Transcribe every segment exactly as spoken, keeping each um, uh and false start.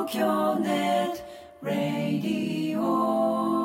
京ネットラディオ。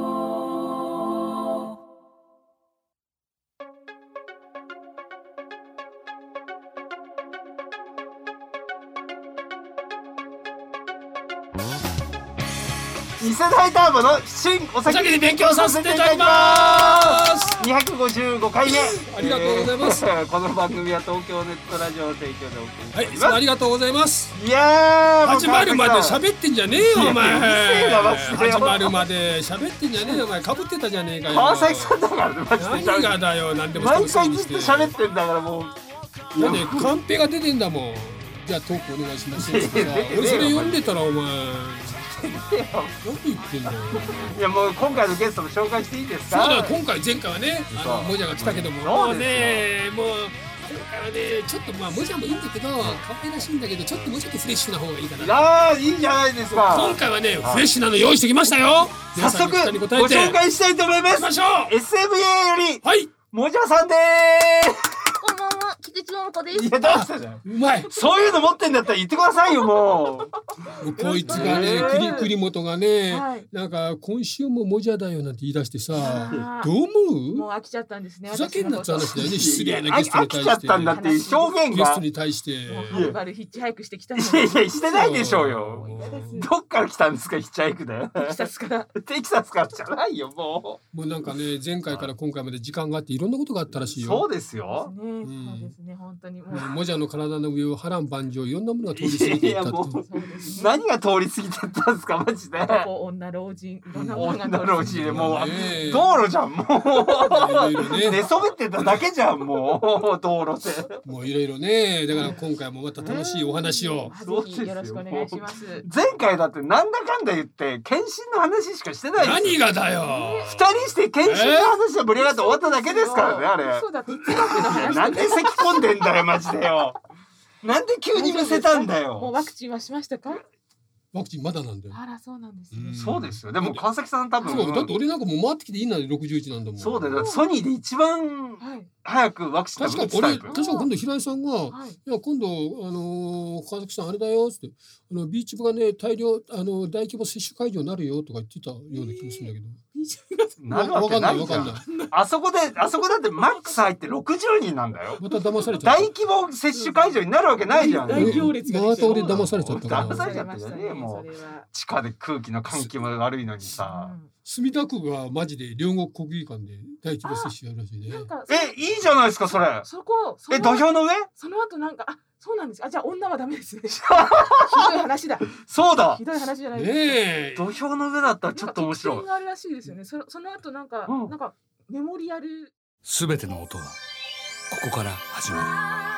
次世代ターボの新お酒に勉強させていただきますにひゃくごじゅうごかいめありがとうございます、 えー、この番組は東京ネットラジオの提供でお送りしております。 はい、ありがとうございます。 いやー始まるまで喋ってんじゃねえよお前。 うるせえなマジで。 始まるまで喋ってんじゃねえよお前。かぶってたじゃねえかよ。 川崎さんだからねマジで。 何がだよ。何でも毎回ずっと喋ってんだからもう。 なんでカンペが出てんだもん。じゃあトークお願いしますよ。俺それ読んでたらお前何言ってんだよ。 いやもう今回のゲストも紹介していいですか。 そうだ、今回前回はねあのもじゃが来たけども、もうねもう今回はねちょっとまあもじゃもいいんだけど可愛らしいんだけどちょっともうちょっとフレッシュな方がいいかな。 ああいいじゃないですか。 今回はねフレッシュなの用意してきましたよ。 早速ご紹介したいと思います。 エスエムエー よりはいもじゃさんでーす。 こんばんは、菊池桃子です。 いやどうしたじゃん。 うまい。 そういうの持ってんだったら言ってくださいよもう。 もうこいつがね、栗栗本がね、はい、なんか今週ももじゃだよなんて言い出してさ、どう思う？ もう飽きちゃったんですね。 ふざけんなって話だよね。失礼なゲストに対して。 飽きちゃったんだっていう表現が。 ゲストに対して。 はるばるヒッチハイクしてきたの。 いやいやしてないでしょうよ。どっから来たんですかヒッチハイクで。 テキサスから。 テキサスからじゃないよもう。もうなんかね前回から今回まで時間があっていろんなことがあったらしいよ。 そうですよ。 そうですね本当にもう。 もじゃの体の上を波乱万丈いろんなものが通り過ぎていったって。 何が通り過ぎてったんですかマジで。 男女老人いろんなものが通り過ぎて。 女老人でもう道路じゃんもう。寝そべってただけじゃんもう道路で。 もういろいろねだから今回もまた楽しいお話を。 ぜひよろしくお願いします。 前回だってなんだかんだ言って検診の話しかしてない。 何がだよ。 二人して検診の話で盛り上がって終わっただけですからねあれ。 そうだ哲学の話。 なんで咳込んでんだよマジでよ。なんで急にむせたんだよ。 もうワクチンはしましたか？ ワクチンまだなんだよ。 あらそうなんですね。 そうですよ。でも川崎さん多分。 そうだって俺なんかもう回ってきていいなでろくじゅういちなんだもん。 そうだよ。だってソニーで一番早くワクチン打つタイプ。 確か俺確か今度平井さんが、はい、いや今度あのー、川崎さんあれだよってあのビーチ部がね大量あの大規模接種会場になるよとか言ってたような気もするんだけど。 なるわけないじゃん。あそこであそこだってマックス入ってろくじゅうにんなんだよ。 また騙されちゃった。 大規模接種会場になるわけないじゃん。 大行列がまた俺騙されちゃったから。 騙されちゃったじゃねえもう。地下で空気の換気も悪いのにさ。 墨田区がマジで両国国技館で大規模接種やるらしいね。 えいいじゃないですかそれ。 そこえ土俵の上？ その後なんかあそうなんです。あじゃあ女はダメですね。ひどい話だ。 そうだ。 ひどい話じゃないですか。土俵の上だったらちょっと面白い。 があるらしいですよね。そその後なんか、うん、なんかメモリアル。 すべての音はここから始まる。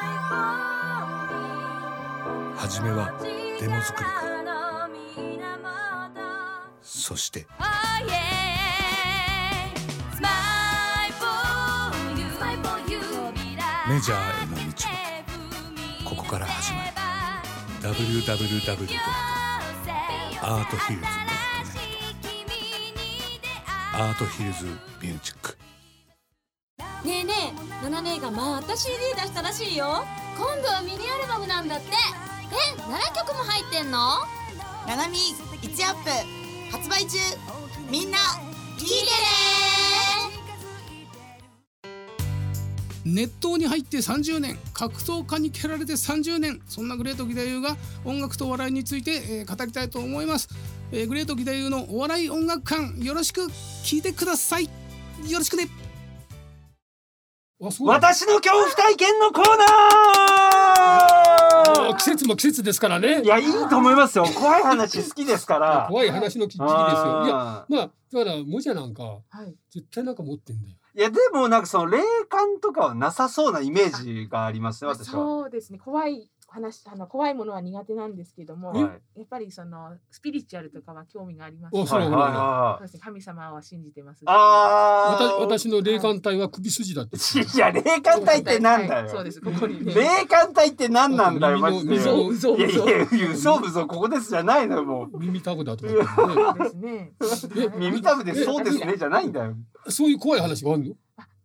はじめはデモ作りから。そしてメジャーへの道はここから始まる。 ダブリューダブリューダブリュードットアートヒルズドットネット アートヒルズミュージック。 ねえねえ、ナナ姉がまた シーディー 出したらしいよ。今度はミニアルバムなんだって。え、ななきょくも入ってんの？ ナナミいちアップ発売中。みんな聞いてね。 熱湯に入ってさんじゅうねん、格闘家に蹴られてさんじゅうねん、そんなグレート義太夫が音楽とお笑いについて、えー、語りたいと思います、えー、グレート義太夫のお笑い音楽館、よろしく聞いてください。よろしくね。 私の恐怖体験のコーナー。 季節も季節ですからね。 いやいいと思いますよ。怖い話好きですから怖い話の時期ですよ。いやまあだからもじゃなんか、はい、絶対なんか持ってんだよ。 いやでもなんかその霊感とかはなさそうなイメージがありますね私は。 そうですね。怖い話あの怖いものは苦手なんですけども、はい、やっぱりそのスピリチュアルとかは興味があります。 お、そうなんだ。 そうですね。神様は信じてます。 ああ。 私の霊感体は首筋だって。 いや霊感体ってなんだよ。 そうです。ここにね。 霊感体ってなんなんだよマジで。 嘘嘘嘘。 いやいや嘘嘘ここですじゃないのよもう。 耳たぶだとか。 そうですね。 耳たぶでそうですねじゃないんだよ。 そういう怖い話があるの？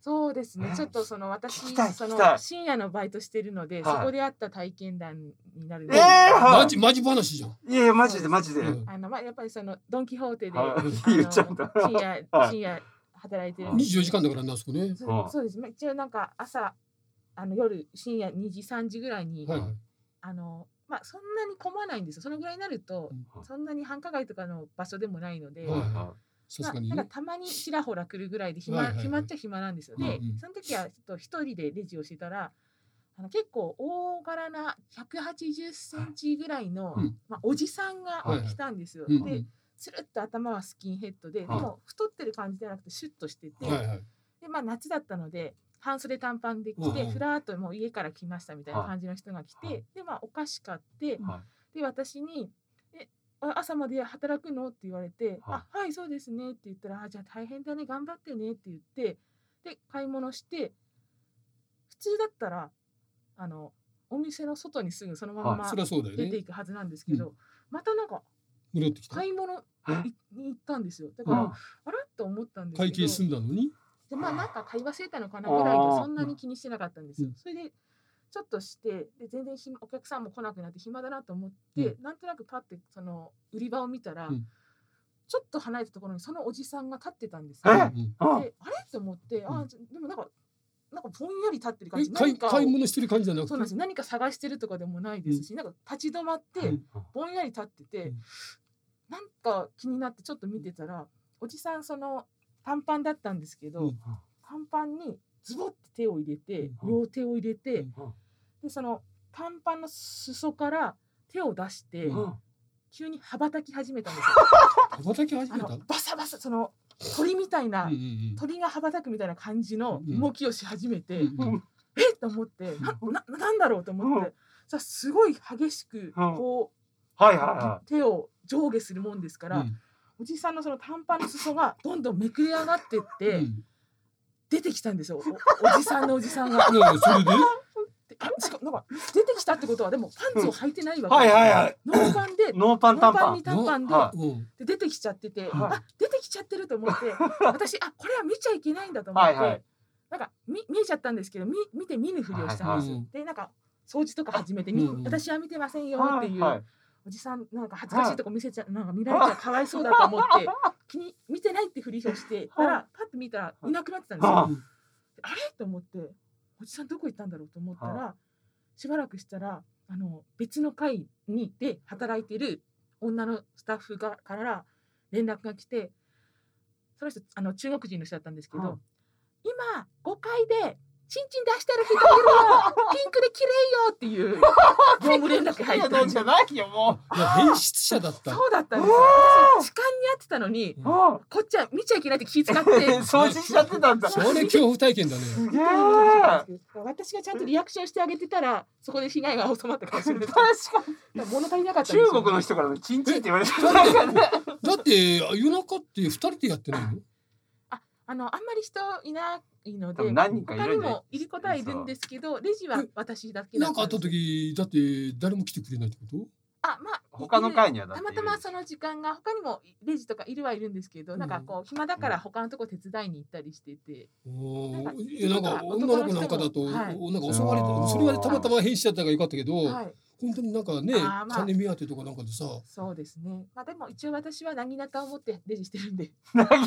そうですね。 えちょっとその私聞きたいそ聞きたいの深夜のバイトしてるので、 はいそこであった体験談になるのえで、 ーはいマジマジ話じゃん。 いやいやマジでマジで、 うんあのまあやっぱりそのドンキホーテで、 はいあの言っちゃうんだ深夜はい深夜働いてるんにですじゅうよじかんだからなあそこね。 そうんそうです。まあ一応なんか朝あの夜深夜にじさんじぐらいに、 はいはい。 あのまあそんなに混まないんですよ。そのぐらいになると、 うんそんなに繁華街とかの場所でもないので。 はいはいはいさまあ、 すがにねなんか。たまにちらほら来るぐらいで暇、 はいはいはい暇っちゃ暇なんですよ。で、 うんうんその時はちょっと一人でレジをしてたら、あの結構大柄なひゃくはちじゅっセンチぐらいの、 うんまあ、おじさんがはいはい来たんですよ。 うんうんで、つるっと頭はスキンヘッドで、ではいも太ってる感じじゃなくてシュッとしてて、 はいはい。 でまあ夏だったので半袖短パンで来て、 うんうんふらーっともう家から来ましたみたいな感じの人が来て、 はいでまあお菓子買って、 はで私に「えあ朝まで働くの?」って言われて「 はいあはいそうですね」って言ったら「あじゃあ大変だね頑張ってね」って言ってで買い物して普通だったらあのお店の外にすぐそのままそりゃそうだよね。 出ていくはずなんですけど、またなんか戻ってきた。 買い物いえに行ったんですよ。だから、 うんあれと思ったんですけど会計済んだのに。 でまあなんか買い忘れたのかなぐらいであーそんなに気にしてなかったんですよ。 うんそれでちょっとしてで全然暇お客さんも来なくなって暇だなと思って、 うなんとなくパッてその売り場を見たら、 うんちょっと離れたところにそのおじさんが立ってたんですえよ。 うんあであれと思って、あうんじゃでもなんかなんかぼんやり立ってる感じ。 え買い何かを買い物してる感じじゃなくて。 そうなんですよ。何か探してるとかでもないですし、なんか立ち止まって、 うんぼんやり立ってて、 うんなんか気になってちょっと見てたら、おじさんその短パンだったんですけど、 うん短パンにズボって手を入れて、 うん両手を入れて、 うんでその短パンの裾から手を出して、 うん急に羽ばたき始めたんですよ。 羽ばたき始あめた。 のバサバサその鳥みたいな、 うんうん鳥が羽ばたくみたいな感じのうん動きをし始めて、 うんうんえっと思って、なななんだろうと思って、さすごい激しくこう、 はいはいは手を上下するもんですから、 うんおじさんのその短パンの裾がどんどんめくれ上がってって、 うん出てきたんですよ。お、おじさんのおじさんが。 いやそれで。 であしかもなんか出てきたってことはでもパンツを履いてないわけ。 はいはいはいノーパンでノーパン短パンに短パンで、 はうんで出てきちゃってて、 はいあ出てきちゃってると思って、私あこれは見ちゃいけないんだと思って、 はいはいなんか見見えちゃったんですけど、見見て見ぬふりをしたんですよ。 はいはいでなんか掃除とか始めて、みうんうん私は見てませんよっていう。 はいおじさんなんか恥ずかしいとこ見せちゃ、なんか見られたらかわいそうだと思って気に見てないってふりをしてたらパッと見たらいなくなってたんですよ。 はあれと思っておじさんどこ行ったんだろうと思ったらしばらくしたらあの別の会にで働いてる女のスタッフがから連絡が来て、その人あの中国人の人だったんですけど、 はい今ごかいでチンチン出してる人いるよピンクで綺麗よっていう業務連絡入ったんですよ。 ないよもいや変質者だった。 そうだったんですよ。私痴漢にやってたのにう。 こっちは見ちゃいけないって気遣って掃除しちゃってたんだ。 それ恐怖体験だね。 すげえ。 私がちゃんとリアクションしてあげてたらそこで被害が収まったかもしれない。 確かに物足りなかったんですよ。 中国の人からのチンチンって言われてたからね。 だって夜中って二人でやってないの？ あのあんまり人いないので、 多分何人かい他にるんでもいることはいるんですけど、レジは私だけだなんかあったんです。 時だって誰も来てくれないってこと？ あまあ他の会にはだたっているまたまその時間が他にもレジとかいるはいるんですけど、なんかこう暇だから他のとこ手伝いに行ったりしてて、 おなんかーいやなんか女の子なんかだと、 はいなんか襲われて、それはたまたま変死しちゃったからよかったけど、 はい、 本当になんかね、 あーまあ金目当てとかなんかでさ、 そうですね。まあでも一応私はなぎなたを持ってレジしてるんで、 なぎな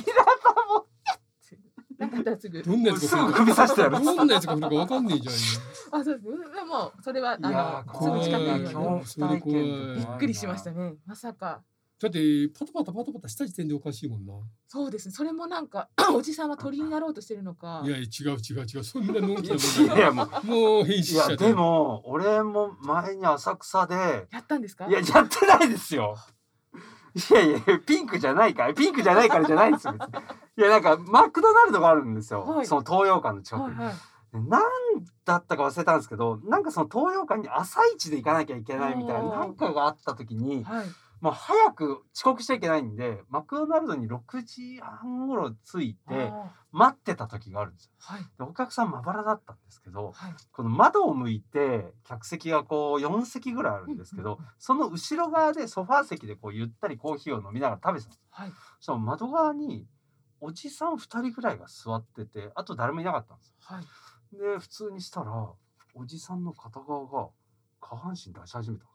なんかあったらすぐ。 どんなやつが来るすぐ首刺してやるどんなやつが来るかわかんねえじゃんよ。 あ、そうですね。でもそれはいやあーのすぐ近くにいる恐ので怖体験びっくりしましたね。まさか。 だってパタパタパタパタした時点でおかしいもんな。 そうですね。それもなんかおじさんは鳥になろうとしてるのか。 いや違う違う違う、そんなのんきなもんいじゃないやもうもう変死しちゃった。 いやでも俺も前に浅草でやったんですか？ いややってないですよ。いやいやピンクじゃないからピンクじゃないからじゃないんですよ。別にいやなんかマクドナルドがあるんですよ。 はいその東洋館の近くに。 はいはい。 なんだったか忘れたんですけど、なんかその東洋館に朝一で行かなきゃいけないみたいなおーなんかがあった時に、 はい。 もう早く遅刻しちゃいけないんで、マクドナルドにろくじはん頃着いてあ待ってた時があるんですよ。 ーはいでお客さんまばらだったんですけど、 はい。 この窓を向いて客席がこうよん席ぐらいあるんですけど、その後ろ側でソファー席でこうゆったりコーヒーを飲みながら食べてたんです。 はい。 そしたら窓側におじさんふたりぐらいが座ってて、あと誰もいなかったんですよ。 はい。 で普通にしたらおじさんの片側が下半身出し始めたん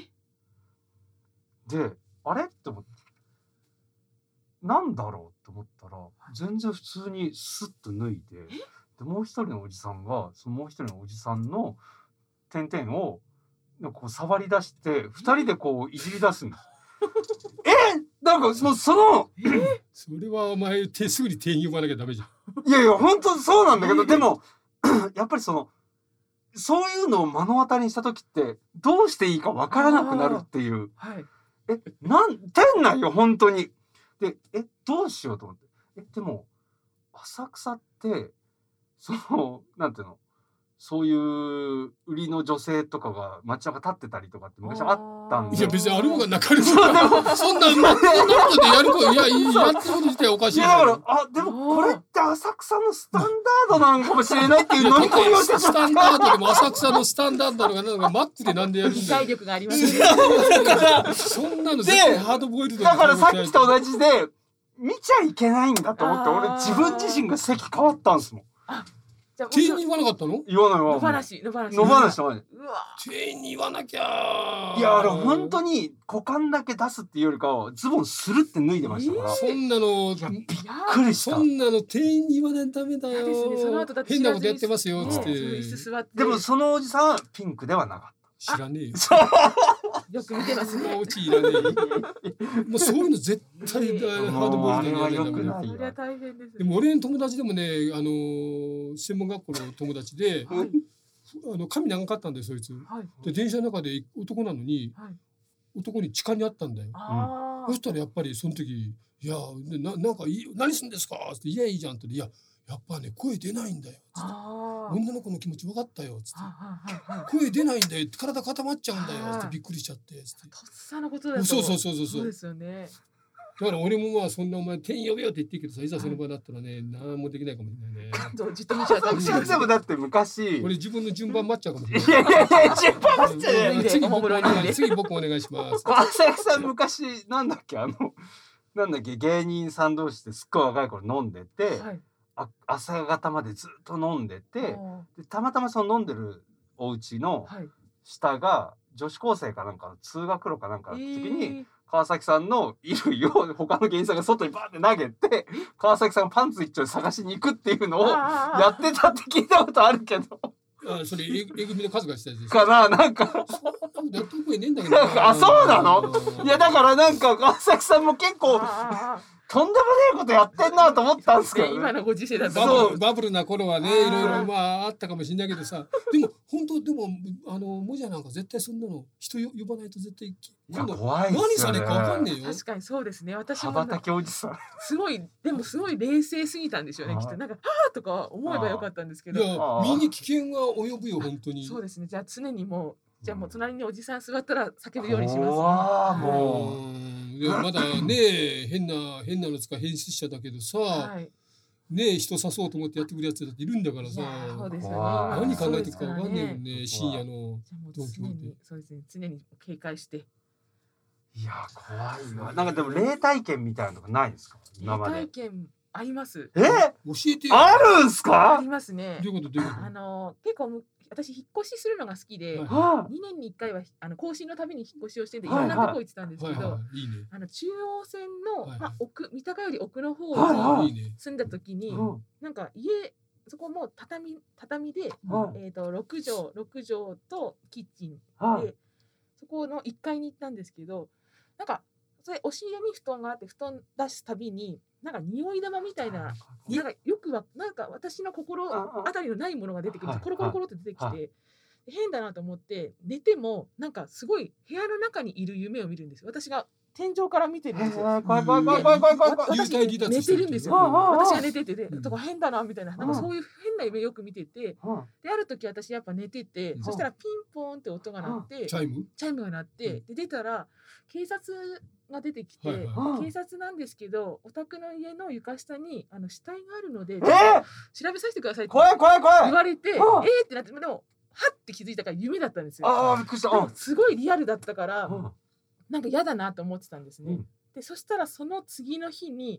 ですよ。であれって思ってなんだろうと思ったら全然普通にスッと脱いで、でもう一人のおじさんがそのもう一人のおじさんの点々をこう触り出してふたりでこういじり出すんです。えなんかもうそのそれはお前手すぐに店員呼ばなきゃダメじゃん。 いやいや本当そうなんだけど、でもやっぱりそのそういうのを目の当たりにした時ってどうしていいかわからなくなるっていう。 はい。 えなん店内よ本当に。でえどうしようと思って、えでも浅草ってそのなんていうのそういう売りの女性とかが街中立ってたりとかって昔あったんで。 いや別にある方がなかるそんなそんなそんなことでやることいやいややってること自体おかしい。 いやだからあでもこれって浅草のスタンダードなのかもしれないっていう乗り込みをしてスタンダードでも浅草のスタンダードなのかなんかマックでなんでやるん理だよ。 解力がありますね。 そんなの絶対ハードボイルドだからさっきと同じで見ちゃいけないんだと思って俺自分自身が席変わったんですもん。 じゃあ店員に言わなかったの？ 言わないわ。 野放し野放し野放しの前に。 うわ店員に言わなきゃ。 いやあれ本当に股間だけ出すっていうよりかはズボンスルって脱いでましたから。 そんなのびっくりした。 そんなの店員に言わないとダメだよ。 ですね。その後だって変なことやってますよねつって。 そういう椅子座ってでもそのおじさんはピンクではなかった。 知らねえよ。 よく見てますね。 そんなオチいらねえよ。もうそういうの絶対ハードボイルドにやらないとダメだよ。 そりゃ大変です。 でも俺の友達でもね、あのー専門学校の友達で、 はいあの髪長かったんだよそいつ。 はいで電車の中で男なのに、 はい男に痴漢にあったんだよ。 あそしたらやっぱりその時「いやななんかいい何すんですか?」って「いやいいじゃん」って「いややっぱね声出ないんだよ」つってあ 「女の子の気持ち分かったよ」つってあ 「声出ないんだよ体固まっちゃうんだよ」つってびっくりしちゃってつって。 とっさのことだと。 そうそうそうそうそうそうですよね。 だから俺もまあそんなお前店員呼べよって言ってるけどさ、いざその場だったらね何もできないかもしれないね。 どうじっと見ちゃうかもしれない。 でもだって昔。 俺自分の順番待っちゃうかもしれない。 いやいやいや順番待っちゃうよ。 次僕お願いで次僕お願いします。 浅草さん昔なんだっけあのなんだっけ芸人さん同士ですっごい若い頃飲んでて、 はい。 あ朝方までずっと飲んでて、 あでたまたまその飲んでるお家のーはい。 下が女子高生かなんかの通学路かなんかの時に、 えー川崎さんの衣類を他の芸人さんが外にバーって投げて川崎さんがパンツ一丁探しに行くっていうのをあーやってたって聞いたことあるけどあそれええぐみの数がしたやつです。 かななんか納得いねえんだけどあそうなのいやだからなんか川崎さんも結構あーとんでもねえことやってんなと思ったんですけど、ね、 ね今のご時世だと。 バそうブルバブルな頃はねあーいろいろまああったかもしれないけどさ、でも本当でもあのもじゃなんか絶対そんなの人よ呼ばないと絶対いや今度怖いっすよね何されるかわかんねえよ。 確かにそうですね。私も羽ばたきおじさんすごいでもすごい冷静すぎたんでしょうね。 はいきっとなんかはあとか思えばよかったんですけど。 いやあー身に危険が及ぶよ本当に。 そうですね。じゃあ常にもうじゃあもう隣におじさん座ったら叫ぶようにします。 怖ーもううんいやまだね変な変なのつか変質者だけどさ、 はい。 ね人誘おうと思ってやってくるやつだっているんだからさいやーそうですよね。 怖い何考えてるかそうですらわかんねえもんね深夜のじゃあもう常東京でにそうですね。常に警戒して。 いや怖いわなんかでも霊体験みたいなのがないんですか今まで体験あります。 え教えてよ。 あるんすかありますねどう。いうことどういうこあの結構む私引っ越しするのが好きで、 はいはにねんにいっかいはあの更新のたびに引っ越しをしてていはいはいろんなとこ行ってたんですと。 けど、 はいはいいいね。 あの中央線の、 はいはいまあ、奥三鷹より奥の方はいはいにいいね。 住んだ時に、 うんなんか家そこも畳畳で、 はいえー、とろくじょうろくじょうとキッチンはいでそこのいっかいに行ったんですけどなんかそれ押し入れに布団があって布団出すたびになんか匂い玉みたいななんかよくはなんか私の心当たりのないものが出てくるんですはいコロコロコロって出てきて、 はで変だなと思って寝てもなんかすごい部屋の中にいる夢を見るんですよ私が天井から見てるんですよ。 えー怖い怖い怖い怖い怖い怖い怖い幽私体離脱寝てるんですよ。 ああああ私が寝ててで、 うんとか変だなみたいな、なんかそういう変な夢よく見てて、 うんである時私やっぱ寝てて、 うんそしたらピンポーンって音が鳴って、 チャイム？ チャイムが鳴って、で出たら警察が出てきて、 はいはいはい警察なんですけど、お宅の家の床下にあの死体があるので、 えー調べさせてくださいって怖い怖い怖い言われて、えーあってなって、でもはって気づいたから夢だったんですよ。 ああびっくりしたでもすごいリアルだったから、 うんなんか嫌だなと思ってたんですね。 うんでそしたらその次の日に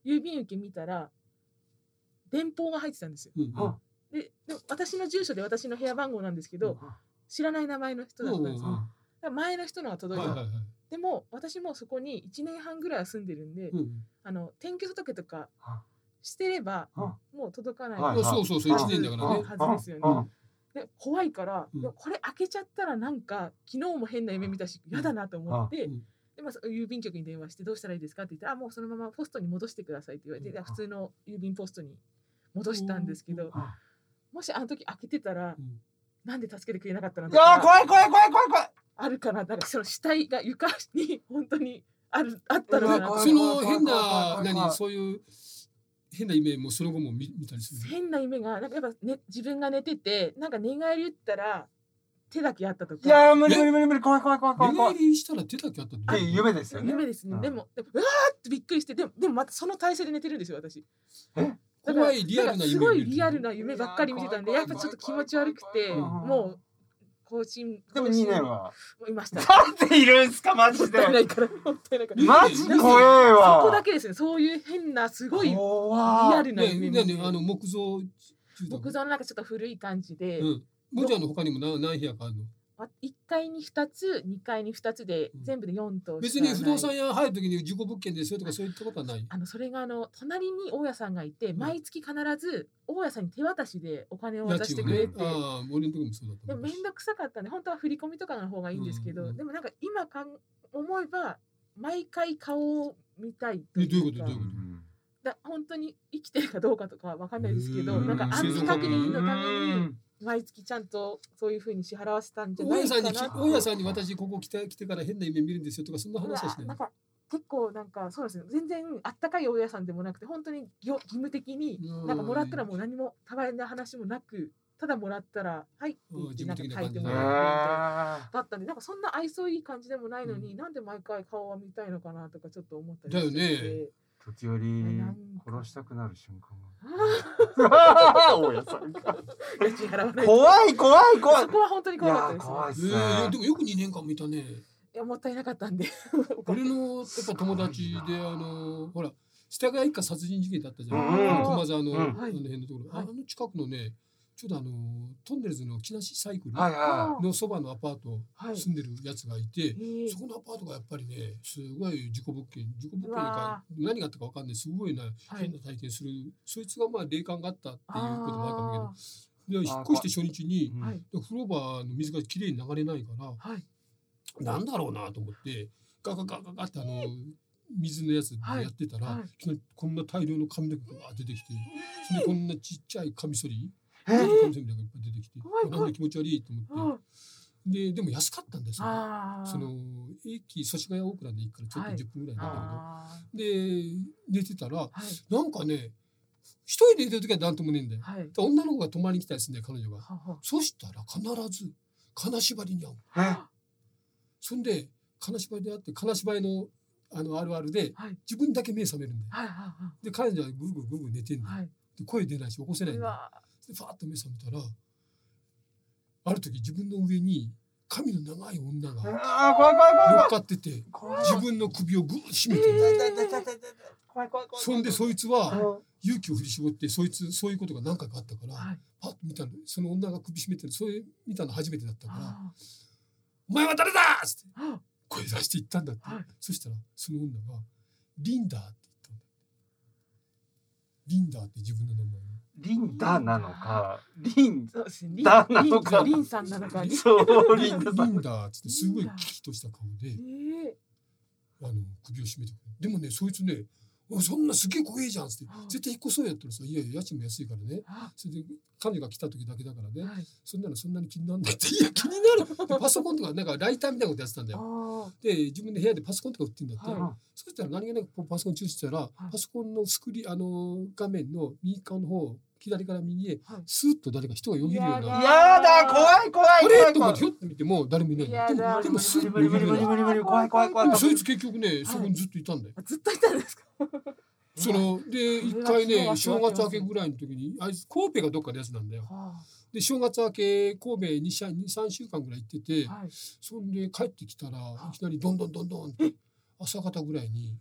郵便受け見たら電報が入ってたんですよ。 うんうんででも私の住所で私の部屋番号なんですけど、知らない名前の人だったんですよ。だから前の人のが届いた、 はいはいはいでも私もそこにいちねんはんぐらいは住んでるんで、 うんあの転居届とかしてればもう届かないはいはいそうそうそういちねんだからねはずですようんね。で怖いから、 うんでもこれ開けちゃったらなんか昨日も変な夢見たし嫌だなと思って、 うんでまあ、郵便局に電話してどうしたらいいですかって言ってあもうそのままポストに戻してくださいって言われて、で普通の郵便ポストに戻したんですけど、もしあの時開けてたら、 うんなんで助けてくれなかったのいやーとか怖い怖い怖い怖い怖い。 あるかな、なんかその死体が床に本当にあるあったのかなとかその変な何そういう変な夢もその後も見見たりする変な夢がなんかやっぱ、ね、自分が寝ててなんか寝返り打ったら手だけあったとか。 いやー無理無理無理無理怖い怖い怖い怖い寝怖い。 返りしたら手だけあったってっていう夢ですよね。 夢ですね、 うんでもでもうわーってびっくりしてでもでもまたその体勢で寝てるんですよ私。 えだから怖いリアルな夢すごいリアルな夢ばっかり見てたんでやっぱちょっと気持ち悪くてうんもう更新でもにねんは。 もいました。 なんでいるんすかマジもっで。 たいないからもったいないから。 マジ怖えわ。 そこだけですね。そういう変なすごいリ怖アルなね夢見てねあの木造住宅木造のなんかちょっと古い感じで、 うんもちゃんの他にも何何部屋かあるのあいっかいにふたつ、にかいにふたつでうん全部でよん棟し別かない。 に不動産屋入る時に事故物件ですよとかそういったことはないあのそれがあの隣に大家さんがいて、 ん毎月必ず大家さんに手渡しでお金を家渡して賃をねくれて、 ああ俺のとこもそうだったでも面倒くさかったんで本当は振り込みとかの方がいいんですけど、 うんうんでもなんか今かん思えば毎回顔を見たいとえどういういうかことどういうこだ本当に生きてるかどうかとかは分かんないですけど、 うんなんか安否確認のためにうん毎月ちゃんとそういうふうに支払わせたんじゃ大ないか家さんにきなって。 大家さんに私ここ来て来てから変な夢見るんですよとかそんなうわ話はしないなんか結構なんかそうですね全然あったかい大家さんでもなくて本当に義義務的にうんなんかもらったらもう何もたわいな話もなくただもらったらはいって言ってなんか書いてもらうみたいなへだったんでなんかそんな愛想いい感じでもないのに、なんで毎回顔は見たいのかなとかちょっと思ったりしててだよね時折なんか殺したくなる瞬間あが。大家さんが。 ー家賃払わないと怖い怖い怖いそ。こは本当にい怖かったですねや怖いっすえー、でね。 もよくにねんかんもいたねいやもったいなかったんで俺のやっぱ友達であのほら世田谷一家殺人事件だったじゃん、 うん駒沢の、 うんあの辺のところ、 はいあの近くのねちょうどあのトンネルズの木梨サイクルはいはのそばのアパートはい住んでるやつがいて、 えーそこのアパートがやっぱりねすごい事故物件事故物件うかわ何があったかわかんないすごいな、 はい変な体験するそいつがまあ霊感があったっていうこともあるかもあしれないけどで引っ越して初日にい。 はいで風呂場の水がきれいに流れないからはいなんだろうなと思ってガガガガガってあの水のやつでやってたら、 はいはいいきなりこんな大量の髪の毛が出てきてそれでこんなちっちゃいカミソリえカミソリみたいなのがいっぱい出てきて怖い怖いなんだ気持ち悪いと思ってででも安かったんですよ。 あーその駅祖師ヶ谷大倉で行くからちょっとはいじゅっぷんぐらいなんだあけど、で寝てたらーはいなんかね一人で寝てる時は何ともねえんだよ。 はいで女の子が泊まりに来たりするんだよ彼女が。 ははそしたら必ず金縛りに遭う。 えそんで金縛りであって金縛りのあのあるあるではい自分だけ目覚めるんだよ。 はいはで彼女はグーグーグーグー寝てんだよ。 いはいで声出ないし起こせないんだよ。 うわでファーッと目覚めたらある時自分の上に髪の長い女が乗あー怖い怖い怖いっかってて怖い。 自分の首をグーッと締めてる。 怖い怖い怖い。 そんでそいつはうん勇気を振り絞ってそいつそういうことが何回かあったから、 はいパッと見たのその女が首絞めてるそれ見たの初めてだったからあ 「お前は誰だ!」っつってー声出して言ったんだって、 はいそしたらその女が「リンダー」って言ったんだリンダーって自分の名前リンダなのか、リン、 そうですねリンだなのかリンリンさんなのかリンそう、リンダリさん。 ンダーっつってすごい危機とした顔でえあの首を絞めてくるでもねそいつねおそんなすげえ怖えじゃんっつってはい絶対引っ越そうやったらさいやいや家賃も安いからねあそれで彼女が来た時だけだからねはいそんなのそんなに気にならないっていや気になるでパソコンとかなんかライターみたいなことやってたんだよあで自分で部屋でパソコンとか売ってんだって、 はそしたら何気なくパソコン中してたら、 いパソコンのスクリーンあの画面の右側の方左から右へはいスーッと誰か人がよぎるようなやだやだ、怖い怖いあれ怖い怖いと思ってひょっと見ても誰もいないやだでもでもスーッと無理無理無理無理無理怖い怖い怖い怖い。 でもそいつ結局ねそこにずっといたんだよ。 あずっといたんですかそのでそれは一回ね気が正月明けぐらいの時にあいつ神戸がどっかのやつなんだよ。 はで正月明け神戸に、さんしゅうかんぐらい行ってて、 あはいそんで帰ってきたらいきなりどんどんどんどんって朝方ぐらいに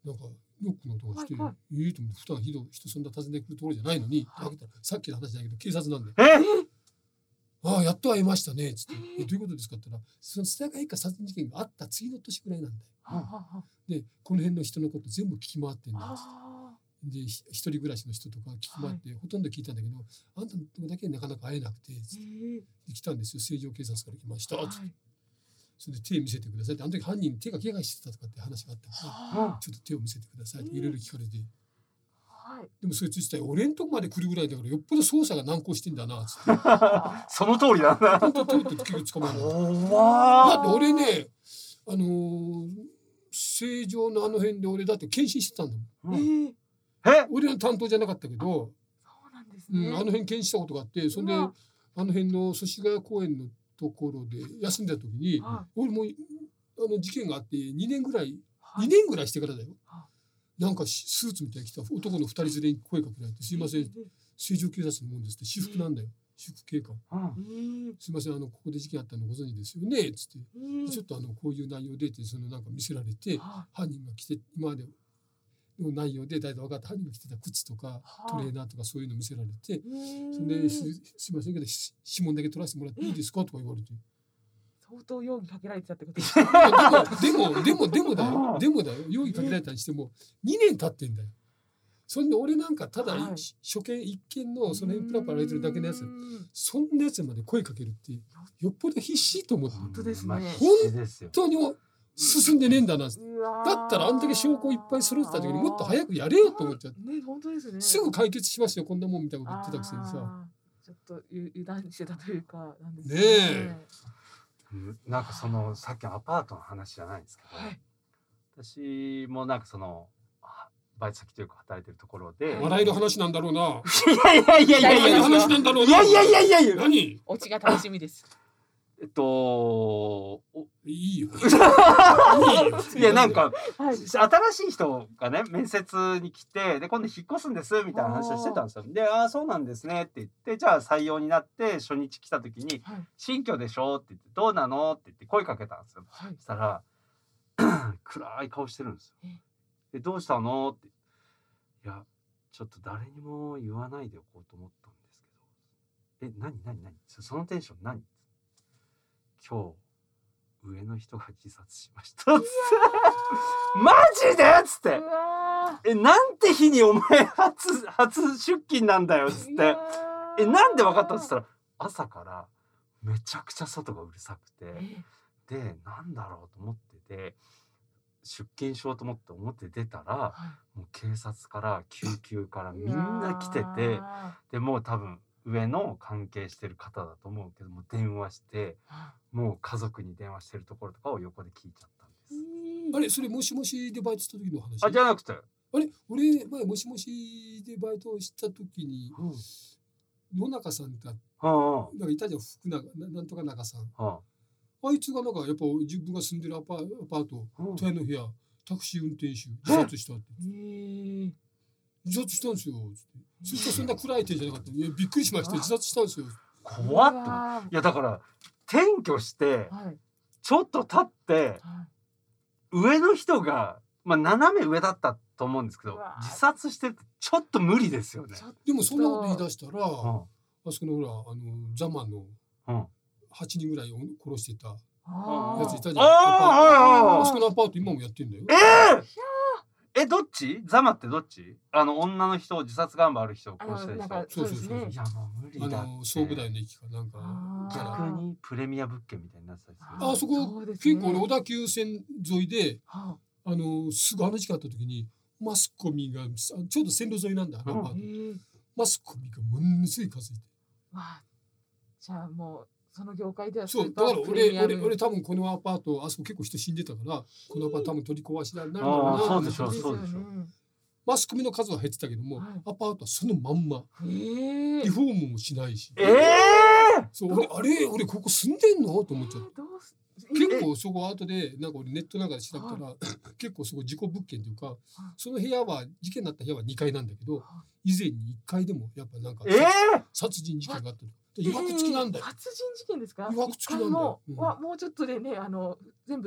なんかノックの音がして、 はいはええと思って、普段人人そんな訪ねてくるところじゃないのに、 はい開けたらさっきの話だけど警察なんで、 えああやっと会いましたねっつって、えどういうことですかって言ったら、その世田谷一家殺人事件があった次の年ぐらいなんだよ。 はあはでこの辺の人のこと全部聞き回ってんだよあっつって。 あでひ一人暮らしの人とか聞き回って、ほとんど聞いたんだけど、あんたのとこだけなかなか会えなくて、つってー。えで来たんですよ、成城警察から来ました、 ー。 つってはい。 それで手見せてくださいって、あの時犯人手が怪我してたとかって話があったから、 はちょっと手を見せてくださいっていろいろ聞かれて、 あ。はい。 でもそいつ自体俺んとこまで来るぐらいだからよっぽど捜査が難航してんだなっつってその通りなんだ。 本当取って結局捕まえるの。 怖だって俺ね、あのー、成城のあの辺で俺だって検診してたんだもん。 えー。 え俺の担当じゃなかったけど、 そうなんですね。 うん、あの辺検診したことがあって、そんであうわの辺の祖師ヶ谷公園のところで休んでた時に、 は俺もあの事件があってにねんぐらいはいにねんぐらいしてからだよは。 なんかしスーツみたいに着た男のふたり連れに声かけられて、すいません、成城警察のもんですって、私服なんだよ。私服警官。 うんえー。 すいません、あの、ここで事件あったのご存知ですよねつって。 えー。 ちょっとあの、こういう内容でって、そのなんか見せられて、 は犯人が来て、今までの内容で大体分かった犯人が着てた靴とか、 あトレーナーとかそういうの見せられて、 い。えそれで、すすいませんけど、し指紋だけ取らせてもらっていいですかとか言われて。 相当容疑かけられてたってことですいやでも、でも、でも、でもだよ。でもだよ。容疑かけられたにしても、にねん経ってんだよ。そんで俺なんかただ、 はい初見一見のその辺プラプラ歩いてるだけのやつ、そんなやつまで声かけるってよっぽど必死と思って、 本当ですねまあ必死ですよ。 本当に進んでねえんだな。だうわーったらあんだけ証拠いっぱい揃ってた時にもっと早くやれよと思っちゃって、 ね、本当ですね。 すぐ解決しますよこんなもんみたいなこと言ってたくせにさ。 あーちょっとゆ油断してたというかなんですねえうんなんかそのさっきのアパートの話じゃないんですけど、 はい私もなんかそのあバイト先というか働いてるところで、 笑える話なんだろうな。 いやいやいやいやい笑えるやいや話なんだろうな。 いやいやいやいやいや何？ オチが楽しみです。 えっとおいいよ。 いやなんかはい。 新しい人がね面接に来てで今度引っ越すんですみたいな話をしてたんですよ。で「ああそうなんですね」って言ってじゃあ採用になって初日来た時にはい 「新居でしょ?」って言って「どうなの?」って言って声かけたんですよ。 はいそしたら暗い顔してるんですよえ。 でどうしたのっていやちょっと誰にも言わないでおこうと思ったんですけどえ何何何そそのテンション何今日上の人が自殺しましたっつってマジでっつってうわえなんて日にお前初初出勤なんだよっつってーいやーえなんで分かったっつったら朝からめちゃくちゃ外がうるさくてえでなんだろうと思ってて出勤しようと思って思って出たらはもう警察から救急からいみんな来ていてやでもう多分上の関係してる方だと思うけども電話してーもう家族に電話してるところとかを横で聞いちゃったんです。 あれそれもしもしでバイトした時の話。 あじゃなくて、 あれ俺前もしもしでバイトをした時にうん野中さんってはあなんかいたじゃん福永ななんとか中さん。 はあいつがなんかやっぱ自分が住んでるアパアパートあ、うん隣の部屋タクシー運転手自殺したってえー自殺したんですよつってそしたらそんな暗い手じゃなかったいやびっくりしました自殺したんですよ。 怖っと思ってうわーいやだから転居してはいちょっと経ってはい上の人がまあ斜め上だったと思うんですけどうわ自殺してるってちょっと無理ですよね。 ちょっとでもそんなこと言い出したらあうんそこのほらあのザマのうんはちにんぐらいを殺してたあーやついたじゃん。 あーああそこのアパート今もやってんだよ。 えーえどっちザマってどっちあの女の人自殺願望ある人をあ殺したでしょのなんかそうですねいやもう無理あだっての総武大の駅かなんかあーから逆にプレミア物件みたいになってたりするああそこそうですね結構俺小田急線沿いではあのすぐあの時間あった時にマスコミがちょうど線路沿いなんだ、 うんアパートあえーマスコミがものすごい数いてわあじゃあもうその業界ではそうだから俺俺俺多分このアパートあそこ結構人死んでたからこのアパート多分取り壊しだなるだろあーうなそうでしょうですよねそうでしょマスコミの数は減ってたけども、 はいアパートはそのまんまえリーフォームもしないし、 ええそう俺あれ俺ここ住んでんのと思っちゃった。 えーどうす結構そこ後でなんか俺ネットなんかで調べたら結構そこ事故物件というかその部屋は事件になった部屋はにかいなんだけど以前にいっかいでもやっぱなんかええ殺人事件があったの。でいわくつきなんだよ。 えー殺人事件ですか？ いわくつきなんだよ一回もうんわもうちょっとでねあの全部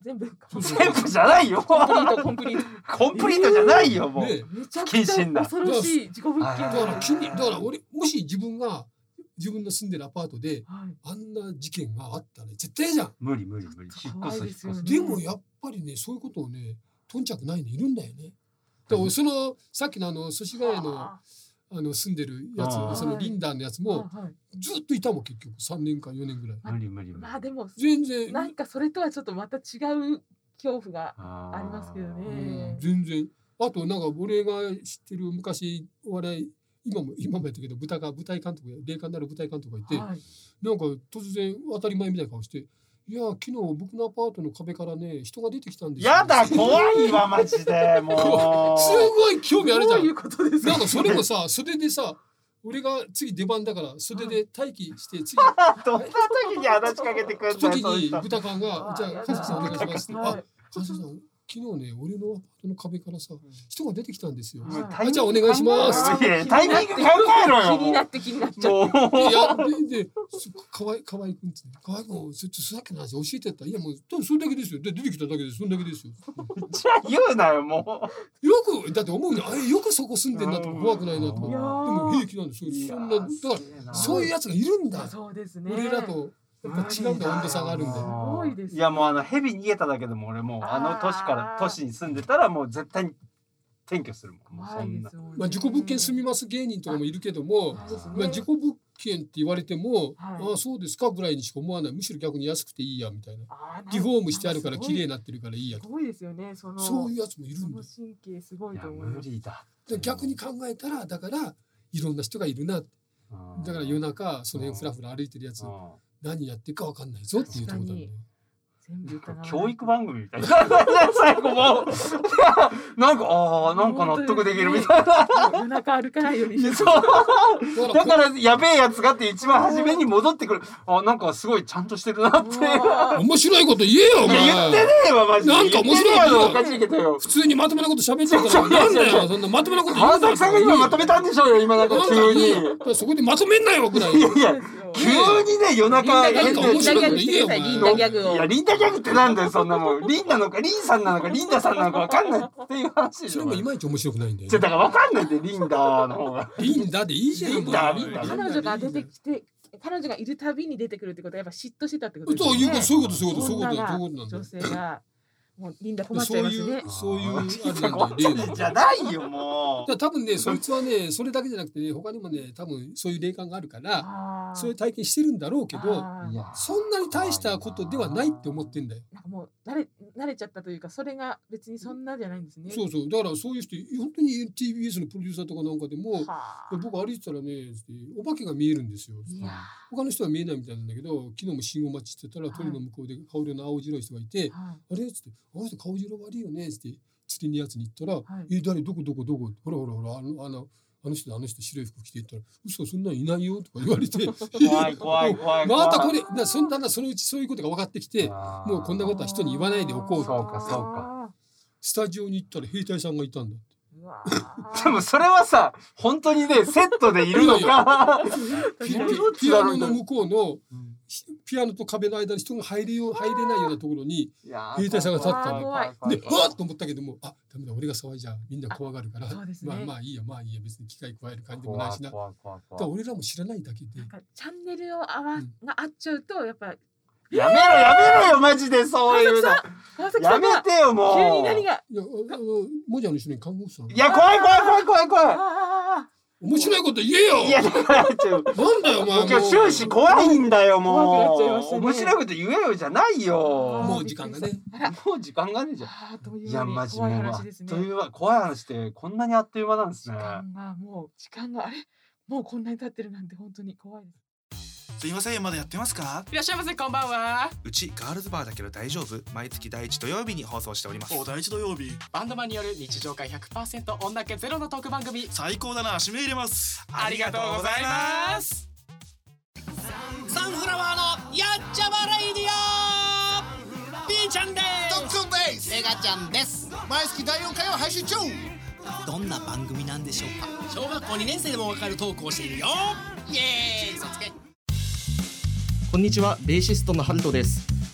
全部全部じゃないよ。 コンプリートコンプリートコンプリートじゃないよもう。 ねめちゃくちゃ恐ろしい事故物件だから気にだから俺もし自分が自分の住んでるアパートではいあんな事件があったら絶対じゃん。 無理無理無理。引っ越す引っ越す。 怖いですよねでもやっぱりねそういうことをね頓着ないのいるんだよね。だからそのさっきのあの祖師ヶ谷のああの住んでるやつあーそのリンダーのやつーもはいはいずっといたもん結局さんねんかんよねんぐらい。 無理無理無理。 まあでも全然なんかそれとはちょっとまた違う恐怖があありますけどうんね。 全然あとなんか俺が知ってる昔お笑い今も今もやったけど舞台が舞台監督や霊感なる舞台監督がいて、 はいなんか突然当たり前みたいな顔して「いや昨日僕のアパートの壁からね人が出てきたんですよ」 やだ怖いわマジでもう。 すごい興味あるじゃん。 どういうことですか。 なんかそれもさ袖でさ俺が次出番だから袖で待機して次どんな時に話しかけてくんだよ時にそういう人。 豚缶が「じゃあやだ関さんお願いします」って「 はいあ関さん昨日ね俺のアパートの壁からさ人が出てきたんですよ」 はいあじゃあお願いします」 いやタイミング考えろよ。 気になって気になっちゃう。 もう。 いやでで河合河合君っつって河合君そっちさっきの話教えてったいやもう多分それだけですよで出てきただけですそんだけですよじゃあ言うなよもう。 よくだって思うのあれよくそこ住んでんなとか怖くないなとかいでやーも平気なんですよそんなだからそういうやつがいるんだそうですね。 俺らとやっぱ違うんだ温度差があるんだよすごいですねいやもうあの蛇逃げただけでも俺もうあの都市からあー都市に住んでたらもう絶対に転居するもん。もうそ怖いんなです。もんねまあ事故物件住みます芸人とかもいるけどもそうですねまあ事故物件って言われてもはいああそうですかぐらいにしか思わないむしろ逆に安くていいやみたいなあーリフォームしてあるから綺麗にななってるからいいやとすごいですよね。そのそういうやつもいるそのんだよ神経すごいいやと思います。 無理だ。 で逆に考えたらだからいろんな人がいるなうんだから夜中その辺ふらふら歩いてるやつうん何やってるかわかんないぞっていうところだよね。 全部疑わない教育番組みたいな最後もうなんかああなんか納得できるみたいな。 夜中歩かないようにしてそうだからやべえやつがって一番初めに戻ってくる。あなんかすごいちゃんとしてるなって。 面白いこと言えよお前いや言ってねえわマジで。 なんか面白いこと言うな言ってねえのおかしいけどよ。 普通にまともなこと喋ってたからなんだよそんなまともなこと言う川崎さんが今まとめたんでしょうよ今なんか急に。 なんだそこでまとめんなよぐらい。 いやいや急にね夜中リンダギャグ面白いこと言えよお前リンダギャグをいやリンダギャグってなんだよそんなもん。リンなのかリンさんなのかリンダさんなのかわかんないっていう話でしょ。 それもいまいち面白くないんだよじゃだからわかんないってリンダの方が。 リンダでいいじゃんリンダお前リンダ彼女が出てきて彼女がいるたびに出てくるってことはやっぱ嫉妬してたってことですよね。 そういうことそういうことそういうことそういうこと女がそういうことなんだよ女性がもうリンダ困っちそうゃいますねいう。そういうあれこっなんだよ例なんだよじゃないよもだから多分ねそいつはねそれだけじゃなくてね他にもね多分そういう霊感があるからあーそういう体験してるんだろうけどあーう。いやそんなに大したことではないって思ってんだよ。 なんかもう慣れ慣れちゃったというかそれが別にそんなじゃないんですね。 そうそうだからそういう人本当に ティービーエス のプロデューサーとかなんかでもはあ僕歩いてたらねお化けが見えるんですよ。 いや他の人は見えないみたいなんだけど昨日も信号待ちしてたらはい鳥の向こうで顔色の青白い人がいてーはいあれっつって「あの人顔色悪いよね」っつって釣りのやつに言ったら「 はいえ誰どこどこどこほらほらほらあのあのあの人あの人白い服着て」言ったら「嘘そんなんいないよ」とか言われて怖い怖い怖い。 またこれだそんなそのうちそういうことが分かってきてあーもうこんなことは人に言わないでおこうそうかそうかスタジオに行ったら兵隊さんがいたんだってうわーでもそれはさ本当にねセットでいるのか。 ピどっちピだろうねアノの向こうのうんピアノと壁の間に人が入れよう入れないようなところにいや兵隊さんが立ったの怖いでわーっと思ったけどもあダメだ俺が騒いじゃみんな怖がるからそうですねまあまあいいやまあいいや別に機械加える感じでもないしなだか怖い怖いら怖い。 俺らも知らないだけでなんかチャンネルを合わ、 うんが合っちゃうとやっぱやめろやめろよマジでそういうの。 川崎やめさんがてよもう。 急に何がいやああの文字の後ろに看護師さんいや怖い怖い怖い怖い怖い。 あ面白いこと言えよいやだからちょなんだよお前今日終始怖いんだよも怖くなっちゃいましたう。 ね面白いこと言えよじゃないよ。 もう時間がねあらもう時間がねえじゃん。 あーといういやように怖いマジもうあ話ですね。 っという間怖い話ってこんなにあっという間なんです時ね。 間がもう時間があれもうこんなに経ってるなんて本当に怖いです。 すいませんまだやってますか？ いらっしゃいませこんばんは。 うちガールズバーだけど大丈夫？毎月第一土曜日に放送しております。 お第一土曜日バンドマンによる日常会 ひゃくパーセント 女気ゼロのトーク番組。 最高だな指名入れますありがとうございます。サンフラワーのやっちゃまレイディオ。ピーちゃんです。 ドックンですメガちゃんです。 毎月だいよんかいを配信中。 どんな番組なんでしょうか。 小学校にねん生でもわかるトークをしているよ。イエーイ。そつけ。 こんにちは、ベーシストのハルトです。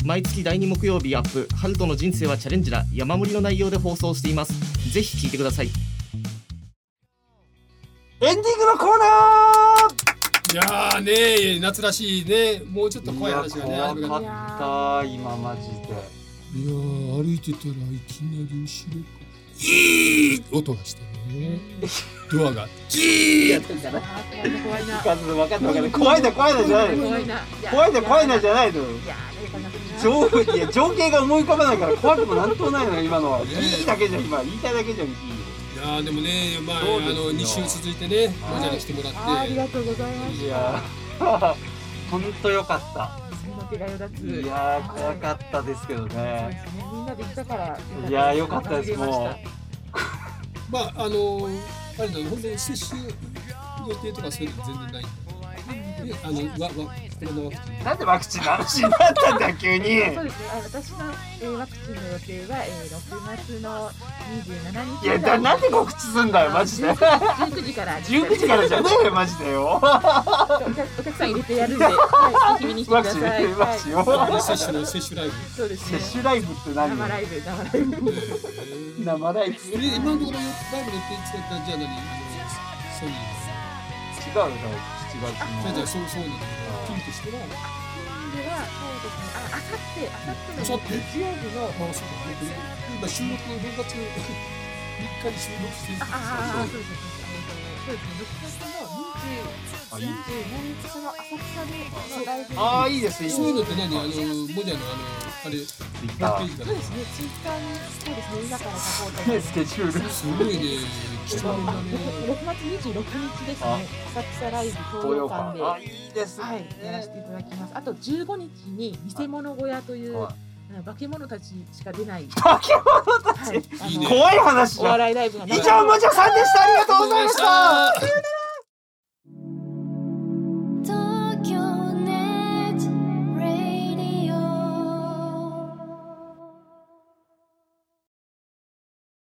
毎月だいに木曜日アップ、ハルトの人生はチャレンジだ、山盛りの内容で放送しています。ぜひ聞いてください。 エンディングのコーナー。いやーねー、夏らしいね。もうちょっと怖い話がね。 いや怖かった今マジで。 いやー歩いてたらいきなり後ろからいい音がしてね。ドアがキーやってるから。 怖いな。 分かった分かった。怖いな怖いなじゃないの。 怖いな。 怖いな怖いなじゃないの。情いや情景が思い浮かばないから怖くもなんともないのよ今のは。いいだけじゃ今言いたいだけじゃん。 いやでもね、まあ、あのに週続いてね、マジャに来てもらって、 ありがとうございます。 いや本当良かった。 手がよだつ。 いや怖かったですけどね。 みんなで来たから。 いや良かったですもう。 まああのあれだよ、本当に接種予定とかそういうの全然ない。で、あのわわコロナワクチン。 なんでワクチンの話になったんだ急に。 そうですね。私の、えー、ワクチンの予定は、えー、ろくがつのにじゅうしちにち。 いやだなんで告知すんだよマジで。 じゅうくじから。 じゅうくじからじゃねえよマジでよ。 お客さん入れてやるんで、はい、ぜひ見に来てください。 ワクチンワクチン。 接種の接種ライブ。 そうですね。 接種ライブって何？ 生ライブ生ライブ。 生ライブ。 今のところライブの予定使ったじゃあ何あのソニー。 違うよしちがつの。 じゃあそうそうなんだけど。金としては。 ではそうですね。あ、あさってあさっての日曜日の。 あ、そうだ。今収録ろくがつみっかに収録してる。 ああ、そうですね。そうですね。ろくがつのにじゅう何日その浅草でのライブ。 ああいいですね。 そういうのって何あのモジャのあのあれツイッター。 そうですね。ツイッターにそうですね。今からサポート。 スケジュール。 すごいね。貴重なね。 ろくがつにじゅうろくにちですね。浅草ライブ東洋館で。 あいいですね。 はい。やらせていただきます。あとじゅうごにちに見せ物小屋という。化け物たちしか出ない。 化け物たち。怖い話だ。 お笑いライブが。 以上もじゃさんでした。ありがとうございました。